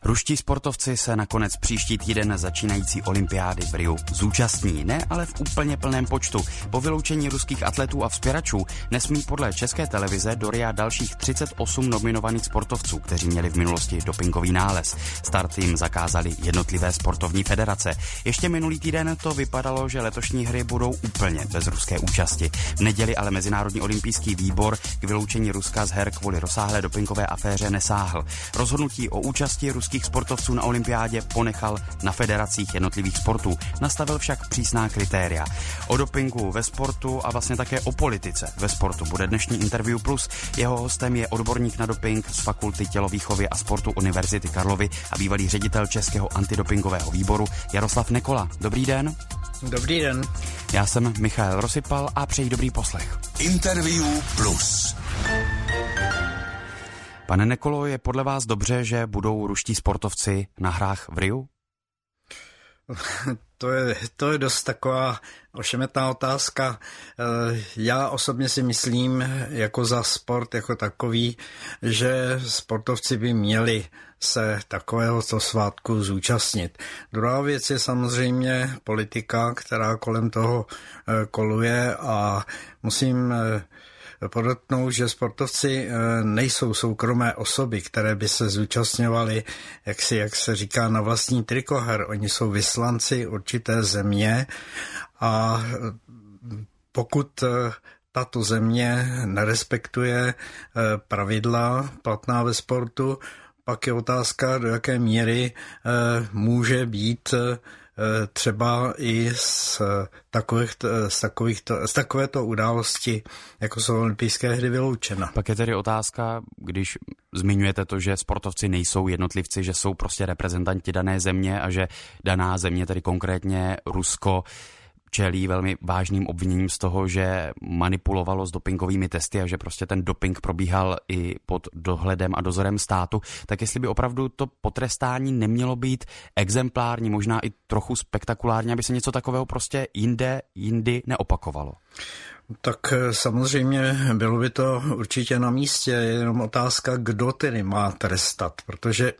Ruští sportovci se nakonec příští týden začínající olympiády v Riu zúčastní, ne ale v úplně plném počtu. Po vyloučení ruských atletů a vzpěračů nesmí podle České televize do Ria dalších 38 nominovaných sportovců, kteří měli v minulosti dopingový nález. Start jim zakázali jednotlivé sportovní federace. Ještě minulý týden to vypadalo, že letošní hry budou úplně bez ruské účasti. V neděli ale Mezinárodní olympijský výbor k vyloučení Ruska z her kvůli rozsáhlé dopingové aféře nesáhl. Rozhodnutí o účasti ruských sportovců na olympiádě ponechal na federacích jednotlivých sportů. Nastavil však přísná kritéria. O dopingu ve sportu a vlastně také o politice ve sportu bude dnešní Interview Plus. Jeho hostem je odborník na doping z Fakulty tělovýchovy a sportu Univerzity Karlovy a bývalý ředitel Českého antidopingového výboru Jaroslav Nekola. Dobrý den. Dobrý den. Já jsem Michael Rosypal a přeji dobrý poslech. Interview Plus. Pane Nekolo, je podle vás dobře, že budou ruští sportovci na hrách v Riu? To je dost taková ošemetná otázka. Já osobně si myslím, jako za sport jako takový, že sportovci by měli se takového svátku zúčastnit. Druhá věc je samozřejmě politika, která kolem toho koluje a musím podotknout, že sportovci nejsou soukromé osoby, které by se zúčastňovaly, jak se říká, na vlastní trikoher. Oni jsou vyslanci určité země a pokud tato země nerespektuje pravidla platná ve sportu, pak je otázka, do jaké míry může být třeba i z takovéto události, jako jsou olympijské hry, vyloučena. Pak je tedy otázka, když zmiňujete to, že sportovci nejsou jednotlivci, že jsou prostě reprezentanti dané země a že daná země, tedy konkrétně Rusko, čelí velmi vážným obviněním z toho, že manipulovalo s dopingovými testy a že prostě ten doping probíhal i pod dohledem a dozorem státu, tak jestli by opravdu to potrestání nemělo být exemplární, možná i trochu spektakulární, aby se něco takového prostě jindy neopakovalo. Tak samozřejmě bylo by to určitě na místě, je jenom otázka, kdo tedy má trestat, protože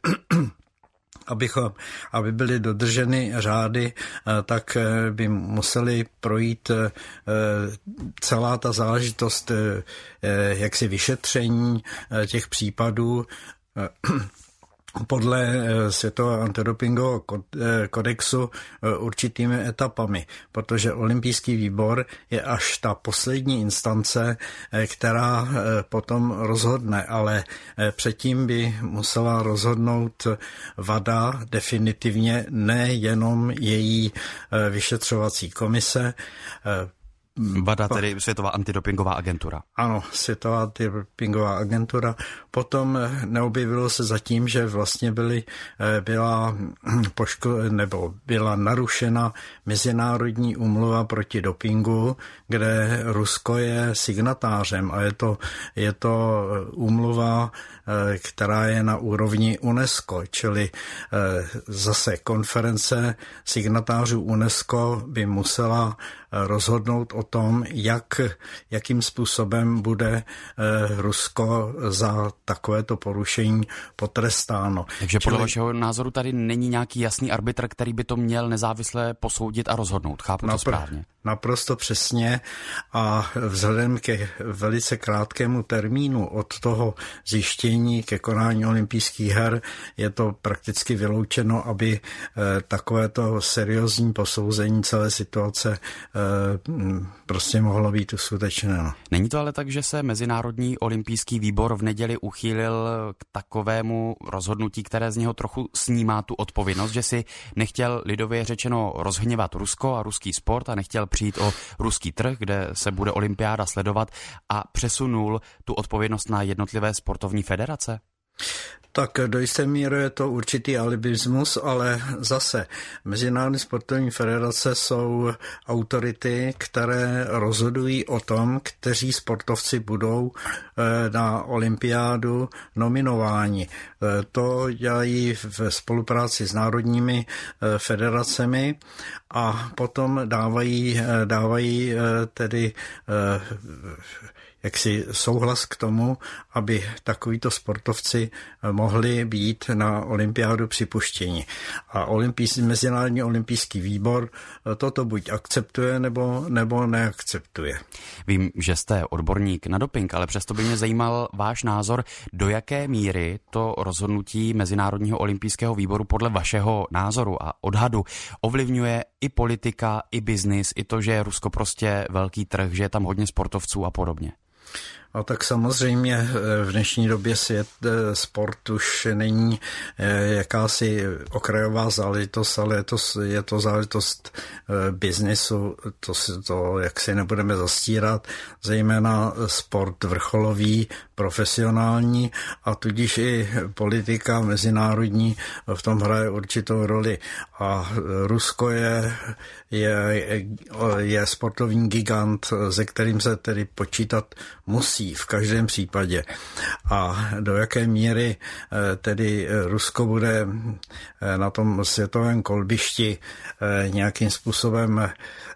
aby byly dodrženy řády, tak by museli projít celá ta záležitost jaksi vyšetření těch případů podle Světového antidopingového kodexu určitými etapami, protože olympijský výbor je až ta poslední instance, která potom rozhodne, ale předtím by musela rozhodnout WADA definitivně, nejenom její vyšetřovací komise. WADA, tedy Světová antidopingová agentura. Ano, Světová antidopingová agentura. Potom neobjevilo se zatím, že vlastně byla narušena Mezinárodní úmluva proti dopingu, kde Rusko je signatářem a je to úmluva, která je na úrovni UNESCO, čili zase konference signatářů UNESCO by musela rozhodnout o tom, jakým způsobem bude Rusko za takovéto porušení potrestáno. Takže podle vašeho názoru tady není nějaký jasný arbitr, který by to měl nezávisle posoudit a rozhodnout. Chápu to správně? Naprosto přesně a vzhledem ke velice krátkému termínu od toho zjištění ke konání olympijských her je to prakticky vyloučeno, aby takovéto seriózní posouzení celé situace prostě mohlo být uskutečněno. Není to ale tak, že se Mezinárodní olympijský výbor v neděli uchýlil k takovému rozhodnutí, které z něho trochu snímá tu odpovědnost, že si nechtěl lidově řečeno rozhněvat Rusko a ruský sport a nechtěl přijít o ruský trh, kde se bude olympiáda sledovat a přesunul tu odpovědnost na jednotlivé sportovní federace? Tak do jisté míry je to určitý alibismus, ale zase Mezinárodní sportovní federace jsou autority, které rozhodují o tom, kteří sportovci budou na olympiádu nominováni. To dělají v spolupráci s národními federacemi a potom dávají tedy jaksi souhlas k tomu, aby takovýto sportovci mohli být na olympiádu připuštěni. A Mezinárodní olympijský výbor toto buď akceptuje, nebo neakceptuje. Vím, že jste odborník na doping, ale přesto by mě zajímal váš názor, do jaké míry to rozhodnutí Mezinárodního olympijského výboru podle vašeho názoru a odhadu ovlivňuje i politika, i biznis, i to, že je Rusko prostě velký trh, že je tam hodně sportovců a podobně. A tak samozřejmě v dnešní době sport už není jakási okrajová záležitost, ale je to záležitost biznesu, to jak si nebudeme zastírat, zejména sport vrcholový, profesionální a tudíž i politika mezinárodní v tom hraje určitou roli. A Rusko je sportovní gigant, se kterým se tedy počítat musí v každém případě. A do jaké míry tedy Rusko bude na tom světovém kolbišti nějakým způsobem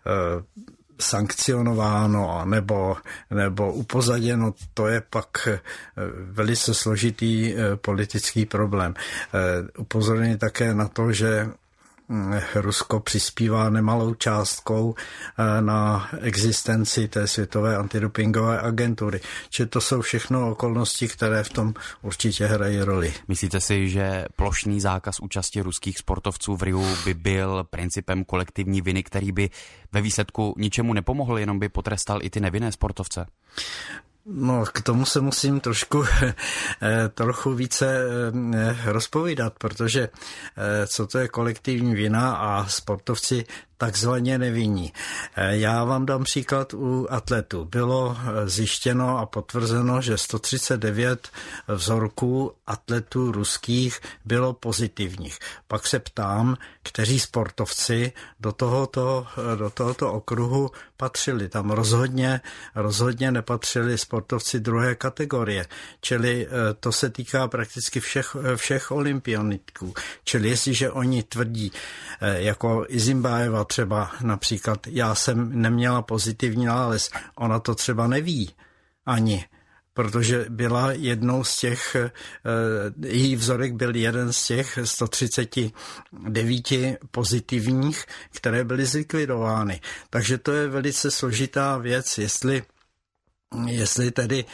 sankcionováno nebo upozaděno, to je pak velice složitý politický problém. Upozorňuji také na to, že Rusko přispívá nemalou částkou na existenci té světové antidopingové agentury. Čiže to jsou všechno okolnosti, které v tom určitě hrají roli. Myslíte si, že plošný zákaz účasti ruských sportovců v Riu by byl principem kolektivní viny, který by ve výsledku ničemu nepomohl, jenom by potrestal i ty nevinné sportovce? No, k tomu se musím trochu více rozpovídat, protože co to je kolektivní vina a sportovci takzvaně nevinní. Já vám dám příklad u atletů. Bylo zjištěno a potvrzeno, že 139 vzorků atletů ruských bylo pozitivních. Pak se ptám, kteří sportovci do tohoto okruhu patřili. Tam rozhodně nepatřili sportovci druhé kategorie. Čili to se týká prakticky všech olympioniků. Čili jestliže oni tvrdí, jako Izimbájeva třeba například, já jsem neměla pozitivní nález, ona to třeba neví ani, protože byla jednou z těch, její vzorek byl jeden z těch 139 pozitivních, které byly zlikvidovány. Takže to je velice složitá věc, jestli tedy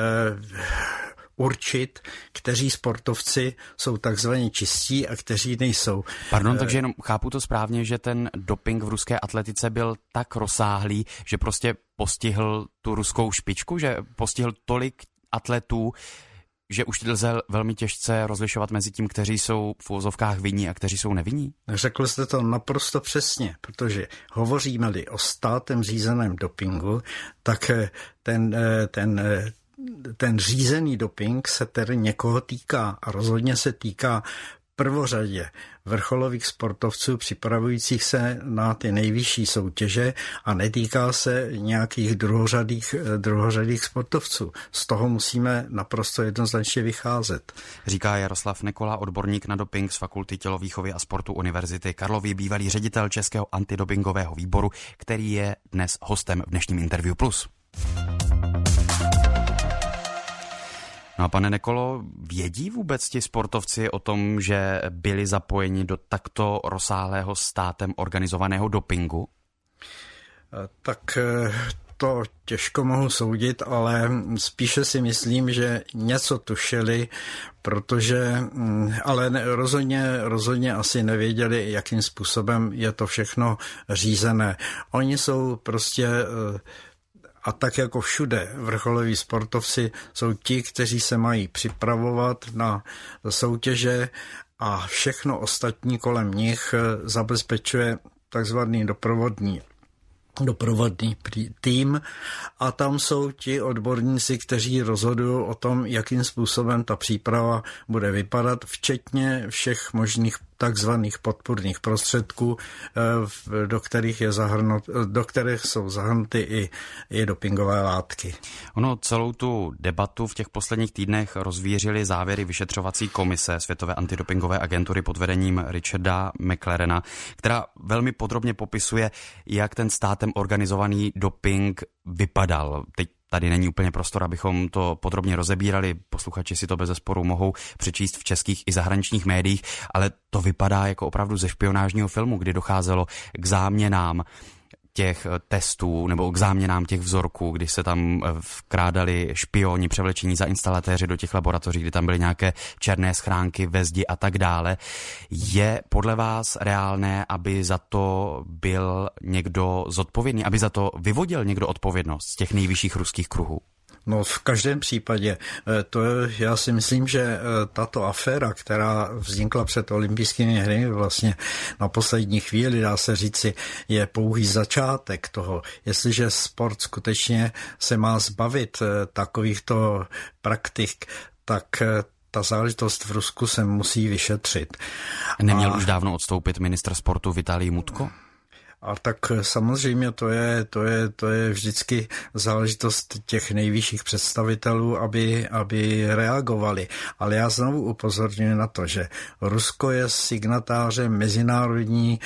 určit, kteří sportovci jsou takzvaně čistí a kteří nejsou. Pardon, takže jenom chápu to správně, že ten doping v ruské atletice byl tak rozsáhlý, že prostě postihl tu ruskou špičku, že postihl tolik atletů, že už lze velmi těžce rozlišovat mezi tím, kteří jsou v uvozovkách vinní a kteří jsou nevinní? Řekl jste to naprosto přesně, protože hovoříme-li o státem řízeném dopingu, tak ten řízený doping se tedy někoho týká a rozhodně se týká prvořadě vrcholových sportovců připravujících se na ty nejvyšší soutěže a netýká se nějakých druhořadých sportovců. Z toho musíme naprosto jednoznačně vycházet. Říká Jaroslav Nekola, odborník na doping z Fakulty tělovýchovy a sportu Univerzity Karlovy, bývalý ředitel Českého antidopingového výboru, který je dnes hostem v dnešním Interview Plus. No a pane Nekolo, vědí vůbec ti sportovci o tom, že byli zapojeni do takto rozsáhlého státem organizovaného dopingu? Tak to těžko mohu soudit, ale spíše si myslím, že něco tušili, ale rozhodně asi nevěděli, jakým způsobem je to všechno řízené. Oni jsou prostě... A tak jako všude vrcholoví sportovci jsou ti, kteří se mají připravovat na soutěže a všechno ostatní kolem nich zabezpečuje takzvaný doprovodný tým a tam jsou ti odborníci, kteří rozhodují o tom, jakým způsobem ta příprava bude vypadat, včetně všech možných takzvaných podpůrných prostředků, do kterých jsou zahrnuty i dopingové látky. Ono celou tu debatu v těch posledních týdnech rozvířily závěry vyšetřovací komise Světové antidopingové agentury pod vedením Richarda McLarena, která velmi podrobně popisuje, jak ten státem organizovaný doping vypadal. Teď tady není úplně prostor, abychom to podrobně rozebírali. Posluchači si to bezesporu mohou přečíst v českých i zahraničních médiích, ale to vypadá jako opravdu ze špionážního filmu, kdy docházelo k záměnám těch testů nebo k záměnám těch vzorků, kdy se tam vkrádali špioni převlečení za instalatéři do těch laboratoří, kdy tam byly nějaké černé schránky ve zdi a tak dále. Je podle vás reálné, aby za to byl někdo zodpovědný, aby za to vyvodil někdo odpovědnost z těch nejvyšších ruských kruhů? No v každém případě. Já si myslím, že tato aféra, která vznikla před olympijskými hry, vlastně na poslední chvíli, dá se říci, je pouhý začátek toho. Jestliže sport skutečně se má zbavit takovýchto praktik, tak ta záležitost v Rusku se musí vyšetřit. Neměl už dávno odstoupit ministr sportu Vitalij Mutko? A tak samozřejmě to je vždycky záležitost těch nejvyšších představitelů, aby reagovali. Ale já znovu upozorňuji na to, že Rusko je signatářem mezinárodní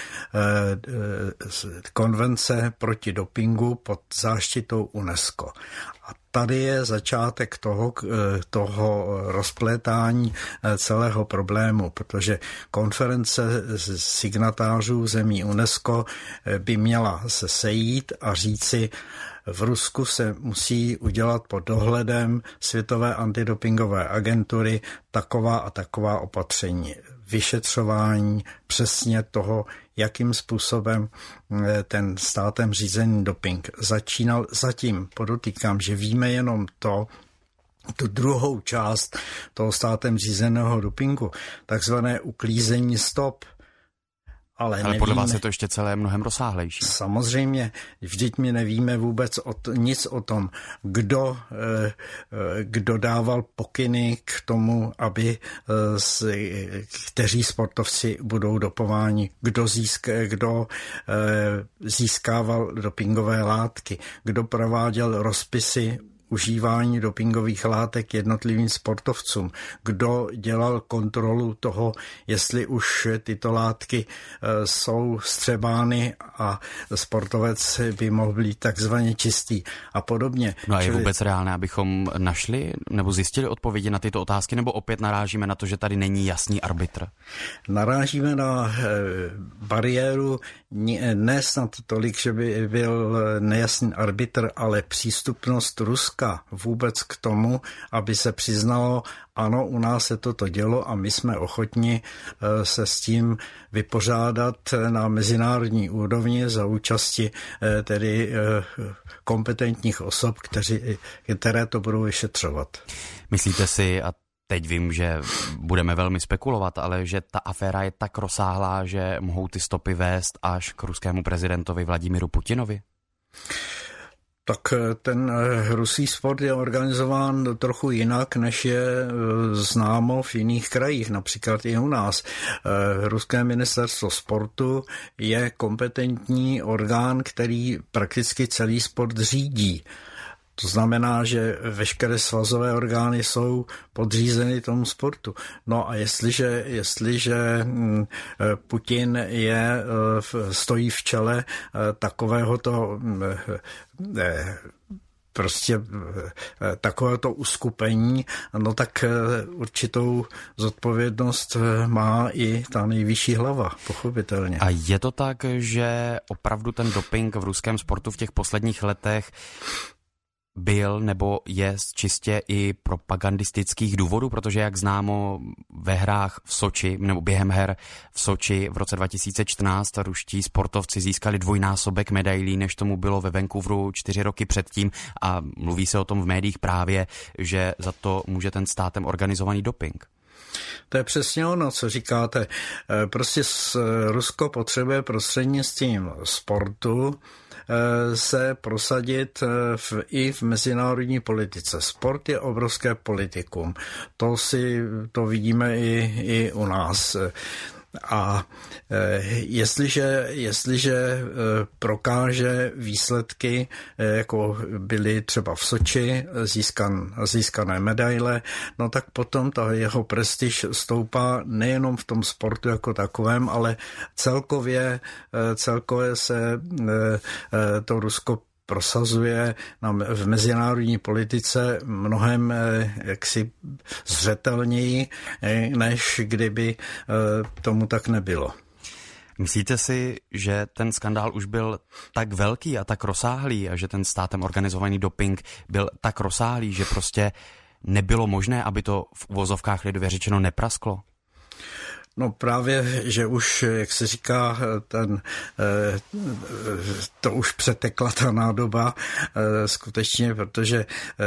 konvence proti dopingu pod záštitou UNESCO. A tady je začátek toho rozplétání celého problému, protože konference signatářů zemí UNESCO by měla se sejít a říci, v Rusku se musí udělat pod dohledem Světové antidopingové agentury taková a taková opatření. Vyšetřování přesně toho, jakým způsobem ten státem řízený doping začínal. Zatím podotýkám, že víme jenom tu druhou část toho státem řízeného dopingu, takzvané uklízení stop. Ale podle vás je to ještě celé mnohem rozsáhlejší. Samozřejmě, vždyť my nevíme vůbec nic o tom, kdo dával pokyny k tomu, kteří sportovci budou dopováni, kdo získával dopingové látky, kdo prováděl rozpisy užívání dopingových látek jednotlivým sportovcům, kdo dělal kontrolu toho, jestli už tyto látky jsou vstřebány a sportovec by mohl být takzvaně čistý a podobně. No a je vůbec reálné, abychom našli nebo zjistili odpovědi na tyto otázky, nebo opět narážíme na to, že tady není jasný arbitr? Narážíme na bariéru ne snad tolik, že by byl nejasný arbitr, ale přístupnost Ruska vůbec k tomu, aby se přiznalo, ano, u nás se toto dělo a my jsme ochotni se s tím vypořádat na mezinárodní úrovni za účasti tedy kompetentních osob, které to budou vyšetřovat. Myslíte si, a teď vím, že budeme velmi spekulovat, ale že ta aféra je tak rozsáhlá, že mohou ty stopy vést až k ruskému prezidentovi Vladimiru Putinovi? Tak ten ruský sport je organizován trochu jinak, než je známo v jiných krajích, například i u nás. Ruské ministerstvo sportu je kompetentní orgán, který prakticky celý sport řídí. To znamená, že veškeré svazové orgány jsou podřízeny tomu sportu. No a jestliže Putin stojí v čele takovéhoto takovéto uskupení, no tak určitou zodpovědnost má i ta nejvyšší hlava, pochopitelně. A je to tak, že opravdu ten doping v ruském sportu v těch posledních letech byl nebo je čistě i propagandistických důvodů, protože jak známo ve hrách v Soči, nebo během her v Soči v roce 2014 ruští sportovci získali dvojnásobek medailí, než tomu bylo ve Vancouveru 4 roky předtím a mluví se o tom v médiích právě, že za to může ten státem organizovaný doping. To je přesně ono, co říkáte. Prostě Rusko potřebuje prostřednictvím sportu se prosadit i v mezinárodní politice. Sport je obrovské politikum. To vidíme i u nás. A jestliže prokáže výsledky, jako byly třeba v Soči, získané medaile, no tak potom ta jeho prestiž stoupá nejenom v tom sportu jako takovém, ale celkově se to Rusko prosazuje v mezinárodní politice mnohem jaksi zřetelněji, než kdyby tomu tak nebylo. Myslíte si, že ten skandál už byl tak velký a tak rozsáhlý a že ten státem organizovaný doping byl tak rozsáhlý, že prostě nebylo možné, aby to v uvozovkách lidově řečeno neprasklo? No právě, že už, jak se říká, to už přetekla ta nádoba skutečně, protože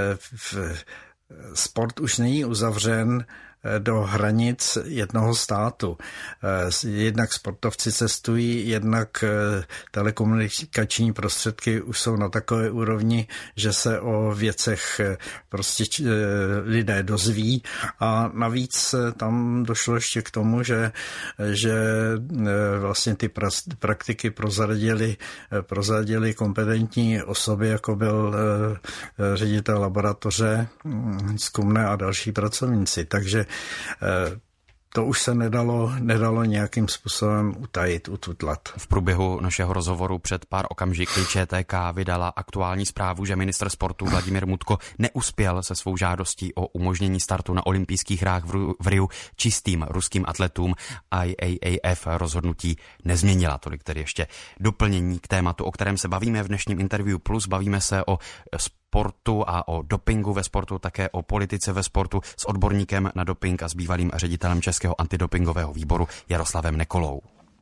sport už není uzavřen do hranic jednoho státu. Jednak sportovci cestují, jednak telekomunikační prostředky už jsou na takové úrovni, že se o věcech prostě lidé dozví a navíc tam došlo ještě k tomu, že vlastně ty praktiky prozradili kompetentní osoby, jako byl ředitel laboratoře zkumné a další pracovníci. Takže to už se nedalo nějakým způsobem utajit, ututlat. V průběhu našeho rozhovoru před pár okamžiky ČTK vydala aktuální zprávu, že ministr sportu Vladimír Mutko neuspěl se svou žádostí o umožnění startu na olympijských hrách v Riu čistým ruským atletům. IAAF rozhodnutí nezměnila. Tolik tedy ještě doplnění k tématu, o kterém se bavíme v dnešním Interview Plus. Bavíme se o sportu a o dopingu ve sportu, také o politice ve sportu s odborníkem na doping a s bývalým ředitelem Českého antidopingového výboru Jaroslavem Nekolou.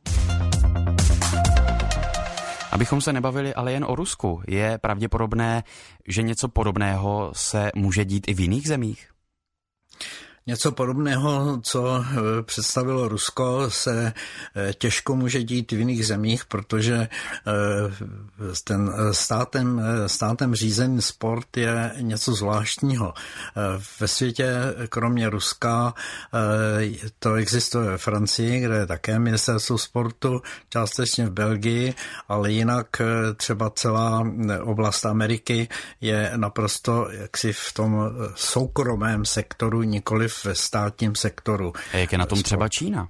Abychom se nebavili ale jen o Rusku, je pravděpodobné, že něco podobného se může dít i v jiných zemích? Něco podobného, co představilo Rusko, se těžko může dít v jiných zemích, protože ten státem řízený sport je něco zvláštního. Ve světě, kromě Ruska, to existuje ve Francii, kde je také ministerstvo sportu, částečně v Belgii, ale jinak třeba celá oblast Ameriky je naprosto jaksi v tom soukromém sektoru, nikoli ve státním sektoru. A jak je na tom třeba Čína?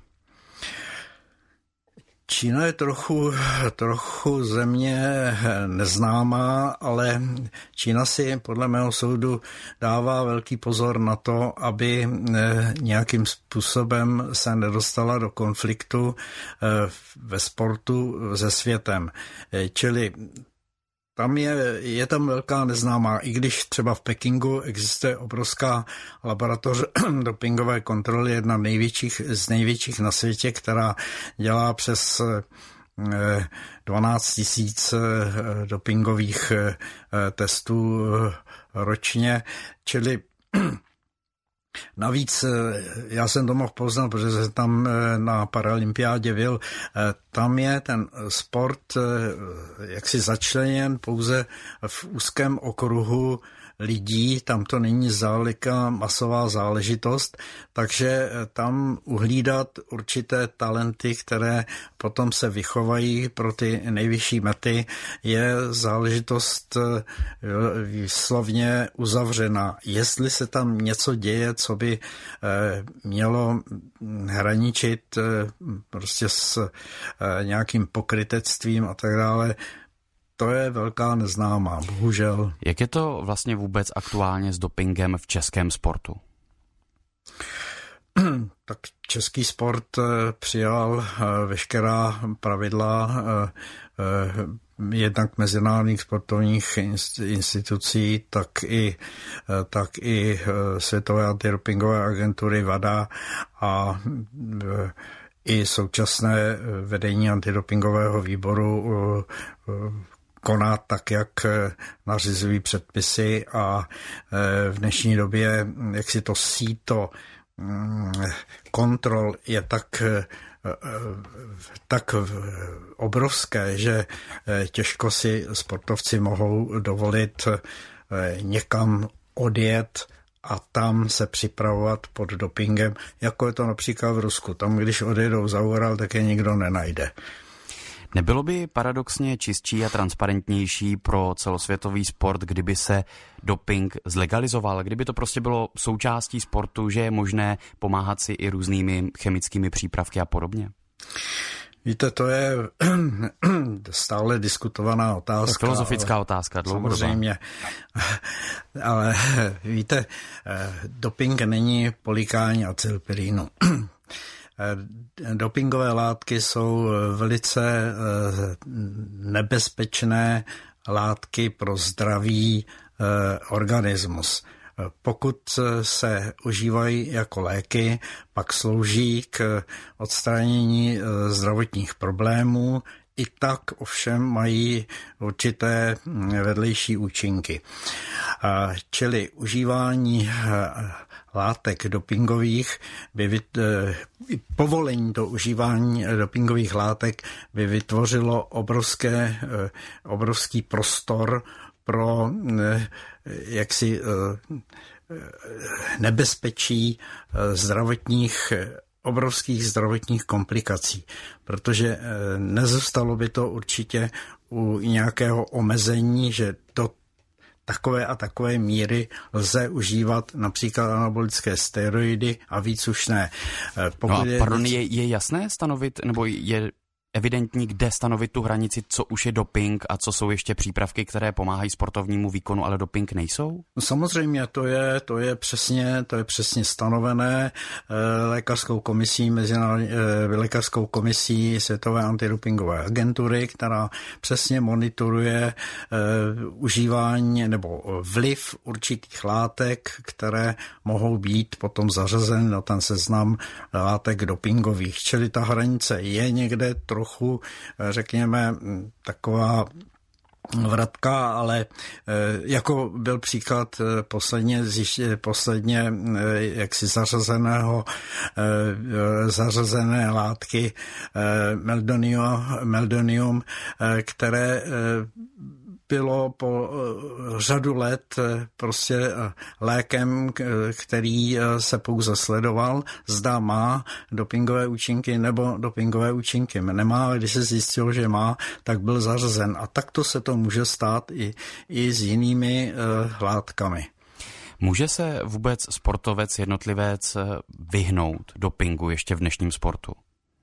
Čína je trochu země neznámá, ale Čína si podle mého soudu dává velký pozor na to, aby nějakým způsobem se nedostala do konfliktu ve sportu se světem. Čili tam je tam velká neznámá, i když třeba v Pekingu existuje obrovská laboratoř dopingové kontroly, jedna z největších na světě, která dělá přes 12 000 dopingových testů ročně, čili navíc já jsem to mohl poznat, protože jsem tam na paralympiádě byl. Tam je ten sport jaksi začleněn pouze v úzkém okruhu lidí, tam to není zdaleka masová záležitost, takže tam uhlídat určité talenty, které potom se vychovají pro ty nejvyšší mety, je záležitost výslovně uzavřená. Jestli se tam něco děje, co by mělo hraničit prostě s nějakým pokrytectvím a tak dále, to je velká neznámá, bohužel. Jak je to vlastně vůbec aktuálně s dopingem v českém sportu? Tak český sport přijal veškerá pravidla jednak mezinárodních sportovních institucí, tak i Světové antidopingové agentury WADA a i současné vedení antidopingového výboru koná tak, jak nařizují předpisy a v dnešní době, jak si to síto kontrol je tak obrovské, že těžko si sportovci mohou dovolit někam odjet a tam se připravovat pod dopingem, jako je to například v Rusku. Tam, když odjedou za Ural, tak je nikdo nenajde. Nebylo by paradoxně čistší a transparentnější pro celosvětový sport, kdyby se doping zlegalizoval, kdyby to prostě bylo součástí sportu, že je možné pomáhat si i různými chemickými přípravky a podobně? Víte, to je stále diskutovaná otázka. To je filozofická otázka, dlouhodobá. Samozřejmě. Ale víte, doping není polykání acylpyrínu. Dopingové látky jsou velice nebezpečné látky pro zdravý organismus. Pokud se užívají jako léky, pak slouží k odstranění zdravotních problémů, i tak ovšem mají určité vedlejší účinky. Čili užívání látek dopingových, povolení do užívání dopingových látek by vytvořilo obrovský prostor pro nebezpečí obrovských zdravotních komplikací, protože nezůstalo by to určitě u nějakého omezení, že do takové a takové míry lze užívat například anabolické steroidy a víc už ne. Je jasné stanovit, nebo je evidentní, kde stanovit tu hranici, co už je doping a co jsou ještě přípravky, které pomáhají sportovnímu výkonu, ale doping nejsou? No samozřejmě, to je přesně stanovené lékařskou komisí Světové antidopingové agentury, která přesně monitoruje užívání nebo vliv určitých látek, které mohou být potom zařazeny na ten seznam látek dopingových. Čili ta hranice je někde trochu, řekněme, taková vratka, ale jako byl příklad posledně jaksi zařazené látky meldonium, které bylo po řadu let prostě lékem, který se pouze sledoval, zda má dopingové účinky nebo dopingové účinky nemá, ale když se zjistilo, že má, tak byl zařazen. A takto se to může stát i s jinými látkami. Může se vůbec sportovec, jednotlivec vyhnout dopingu ještě v dnešním sportu?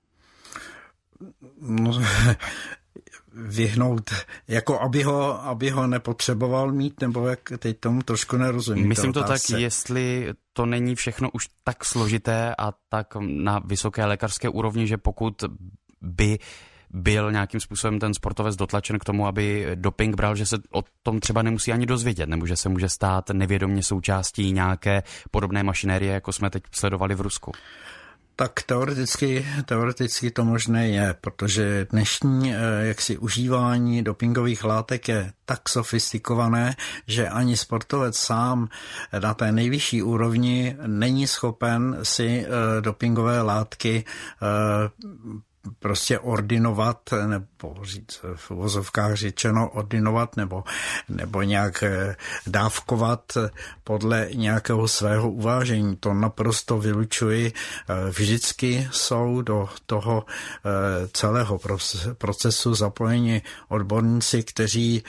No, vyhnout, jako aby ho nepotřeboval mít, nebo jak teď tomu trošku nerozumím. Myslím to tak, jestli to není všechno už tak složité a tak na vysoké lékařské úrovni, že pokud by byl nějakým způsobem ten sportovec dotlačen k tomu, aby doping bral, že se o tom třeba nemusí ani dozvědět, nebo že se může stát nevědomě součástí nějaké podobné mašinérie, jako jsme teď sledovali v Rusku. Tak teoreticky to možné je, protože dnešní užívání dopingových látek je tak sofistikované, že ani sportovec sám na té nejvyšší úrovni není schopen si dopingové látky prostě ordinovat, nebo říct v uvozovkách řečeno ordinovat, nebo nějak dávkovat podle nějakého svého uvážení. To naprosto vylučuji. Vždycky jsou do toho celého procesu zapojeni odborníci, ty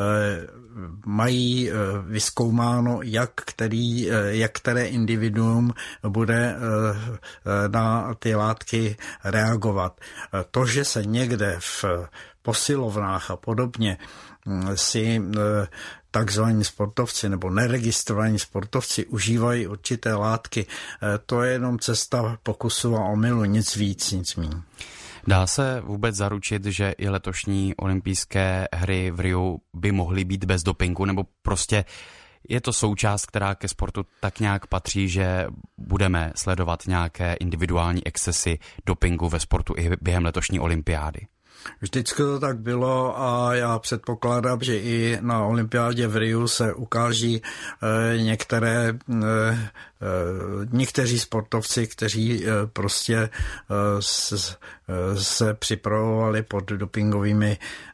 mají vyzkoumáno, jak které individuum bude na ty látky reagovat. To, že se někde v posilovnách a podobně si takzvaní sportovci nebo neregistrovaní sportovci užívají určité látky, to je jenom cesta pokusu a omylu, nic víc, nic míň. Dá se vůbec zaručit, že i letošní olympijské hry v Riu by mohly být bez dopingu, nebo prostě je to součást, která ke sportu tak nějak patří, že budeme sledovat nějaké individuální excesy dopingu ve sportu i během letošní olympiády? Vždycky to tak bylo a já předpokládám, že i na olympiádě v Riu se ukáží někteří sportovci, kteří prostě se připravovali pod dopingovými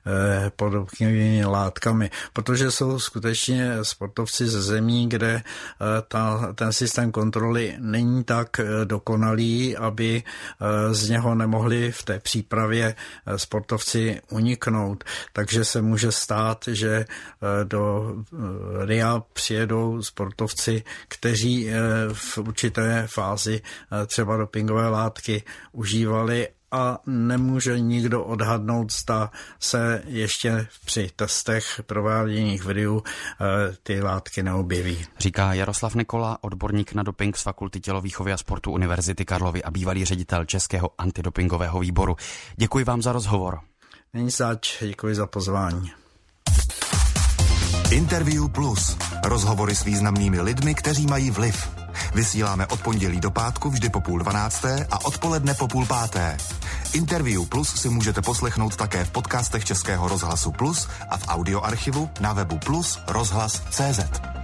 látkami, protože jsou skutečně sportovci ze zemí, kde ten systém kontroly není tak dokonalý, aby z něho nemohli v té přípravě sportovci uniknout. Takže se může stát, že do Ria přijedou sportovci, kteří v určité fázi třeba dopingové látky užívali a nemůže nikdo odhadnout, zda se ještě při testech prováděných v Riu ty látky neobjeví. Říká Jaroslav Nikola, odborník na doping z Fakulty tělovýchovy a sportu Univerzity Karlovy a bývalý ředitel Českého antidopingového výboru. Děkuji vám za rozhovor. Není zač, děkuji za pozvání. Interview Plus. Rozhovory s významnými lidmi, kteří mají vliv. Vysíláme od pondělí do pátku vždy po 11:30 a odpoledne po 5:30. Interview Plus si můžete poslechnout také v podcastech Českého rozhlasu Plus a v audioarchivu na webu plus rozhlas.cz.